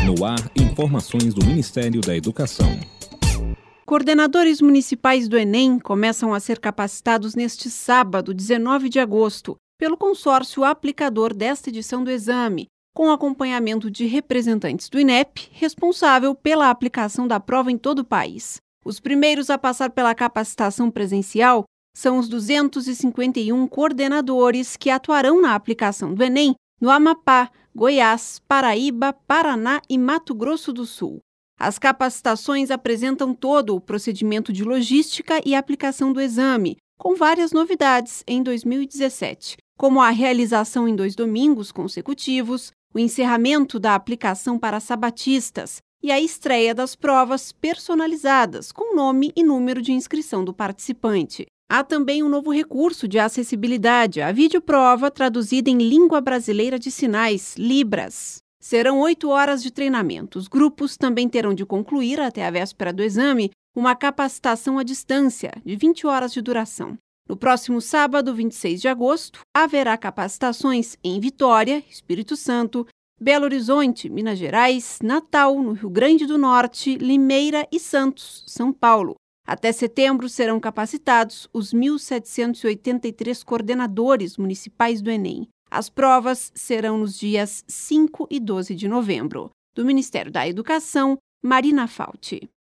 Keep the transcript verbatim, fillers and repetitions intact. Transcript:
No ar, informações do Ministério da Educação. Coordenadores municipais do Enem começam a ser capacitados neste sábado, dezenove de agosto, pelo consórcio aplicador desta edição do exame, com acompanhamento de representantes do INEP, responsável pela aplicação da prova em todo o país. Os primeiros a passar pela capacitação presencial são os duzentos e cinquenta e um coordenadores que atuarão na aplicação do Enem no Amapá, Goiás, Paraíba, Paraná e Mato Grosso do Sul. As capacitações apresentam todo o procedimento de logística e aplicação do exame, com várias novidades em dois mil e dezessete, como a realização em dois domingos consecutivos, o encerramento da aplicação para sabatistas e a estreia das provas personalizadas, com nome e número de inscrição do participante. Há também um novo recurso de acessibilidade, a videoprova traduzida em língua brasileira de sinais, Libras. Serão oito horas de treinamento. Os grupos também terão de concluir, até a véspera do exame, uma capacitação à distância, de vinte horas de duração. No próximo sábado, vinte e seis de agosto, haverá capacitações em Vitória, Espírito Santo, Belo Horizonte, Minas Gerais, Natal, no Rio Grande do Norte, Limeira e Santos, São Paulo. Até setembro serão capacitados os mil setecentos e oitenta e três coordenadores municipais do Enem. As provas serão nos dias cinco e doze de novembro. Do Ministério da Educação, Marina Fauti.